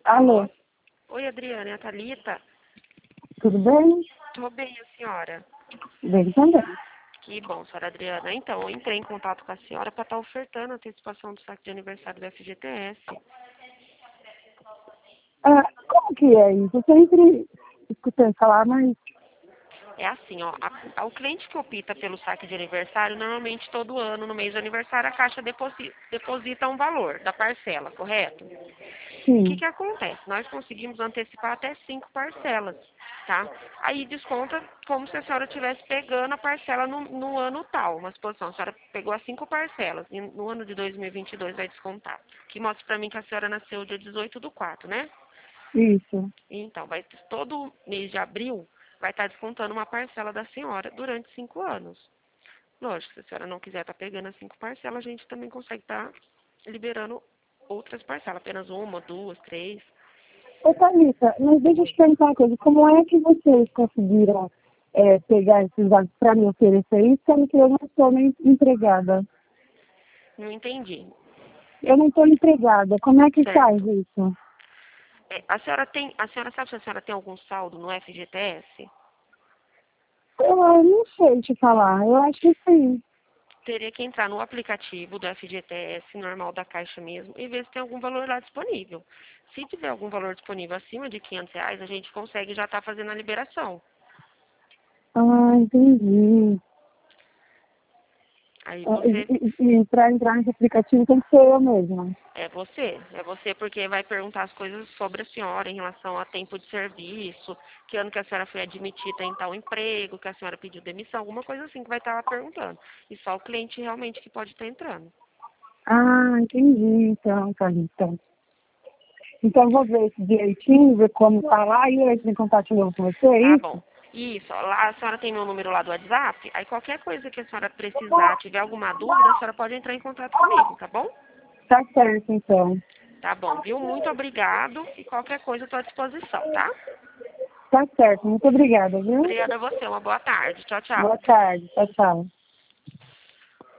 Alô? Alô? Oi, Adriana, é a Thalita? Tudo bem? Tô bem, a senhora? Bem também. Que bom, senhora Adriana. Então, eu entrei em contato com a senhora para estar ofertando a antecipação do saque de aniversário do FGTS. Como que é isso? Eu sempre escutei falar, mas... É assim, ó, o cliente que opta pelo saque de aniversário, normalmente todo ano, no mês do aniversário, a Caixa deposita um valor da parcela, correto? O que Sim. que acontece? Nós conseguimos antecipar até 5 parcelas, tá? Aí desconta como se a senhora estivesse pegando a parcela no ano tal, uma suposição. A senhora pegou as 5 parcelas e no ano de 2022 vai descontar. Que mostra pra mim que a senhora nasceu dia 18/4, né? Isso. Então, todo mês de abril vai estar descontando uma parcela da senhora durante 5 anos. Lógico, se a senhora não quiser estar pegando as 5 parcelas, a gente também consegue estar liberando outras parcelas, apenas uma, duas, três. Ô, Thalita, mas deixa eu Oi. te perguntar uma coisa. Como é que vocês conseguiram pegar esses dados para me oferecer isso, sendo que eu não sou nem empregada? Não entendi. Eu não estou empregada. Como é que faz Certo. isso? A senhora sabe se a senhora tem algum saldo no FGTS? Eu não sei te falar. Eu acho que sim. Teria que entrar no aplicativo do FGTS, normal da Caixa mesmo, e ver se tem algum valor lá disponível. Se tiver algum valor disponível acima de R$ 500, a gente consegue já estar fazendo a liberação. Entendi. Aí você, E para entrar nesse aplicativo tem que ser eu mesma. é você porque vai perguntar as coisas sobre a senhora em relação a tempo de serviço, que ano que a senhora foi admitida em tal emprego, que a senhora pediu demissão, alguma coisa assim que vai estar lá perguntando. E só o cliente realmente que pode estar entrando. Entendi, então, Thalita. Então, eu vou ver isso direitinho, ver como tá lá e eu entro em contato de novo com você, é Tá bom. isso? Isso, ó, lá a senhora tem meu número lá do WhatsApp, aí qualquer coisa que a senhora precisar, tiver alguma dúvida, a senhora pode entrar em contato comigo, tá bom? Tá certo, então. Tá bom, viu? Muito obrigado e qualquer coisa eu estou à disposição, tá? Tá certo, muito obrigada, viu? Obrigada a você, uma boa tarde. Tchau, tchau. Boa tarde, tchau, tchau.